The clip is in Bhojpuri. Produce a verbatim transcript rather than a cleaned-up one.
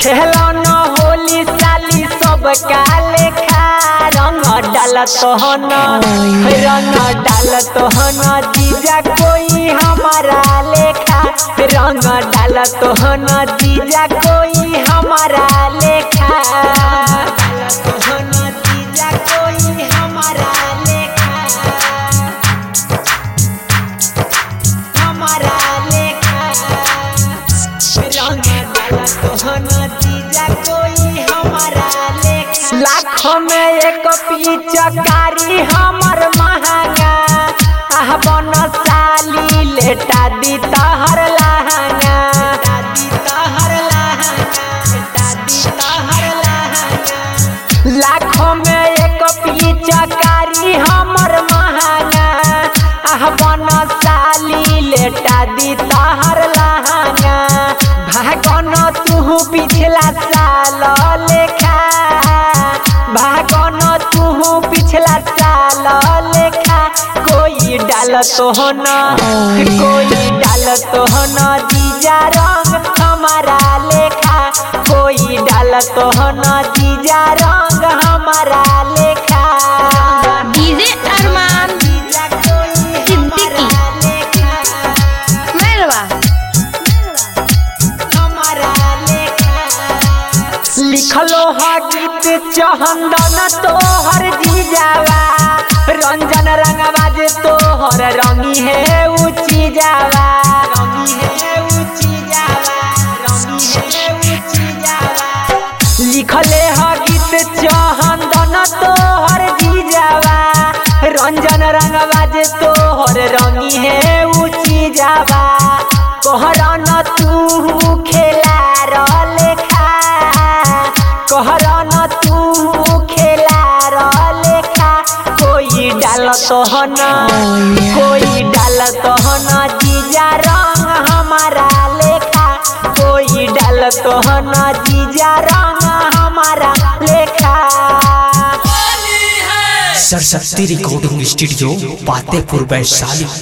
खेलना होली साली सब काले खा रंग डाल तोहन रंग डाल तोहन जीजा कोई हमारा लेखा रंग डाल तोहन जीजा कोई हमारा लेखा तोहन जीजा कोई हमारा लेखा हमारा लेखा रंग डाल तोहन जीजा कोई हमारा लेखा लाखों में एक पिचकारी हमर महंगा आह बन साली लेटा दी तहर लहंगा दी तहर लहंगा लेटा दी तहर लहंगा लाखों में एक पिचकारी हमर महंगा आह बन साली लेटा दी तहर लहंगा भागन तू पिछला साल लेखा भागन तू पिछला साल लेखा कोई डाल तोहन कोई डाल तोहन जीजा रंग हमारा लेखा कोई डाल तोहन जीजा रंग हमारा लेखा डीजे अरमान सिद्दीकी मेलवा हमारा लेखा लिखलो है गीत चंदन तोहर जीजावा रंजन रंगबाज तोहर रंगी है ऊंची जावा रंगी है ऊंची जावा रंगी है ऊंची जावा लिखले है गीत चंदन तोहर जीजावा रंजन रंगबाज तोहर रंगी है ऊंची जावा कहरन तू खेला लेखा कहरन तू खेला लेखा कोई डाल तोहन कोई डाल तोहन जीजा रंग हमारा लेखा कोई डाल तोहन जीजा रंग हमारा लेखा। Saraswati recording studio, Fatehpur Vaishali.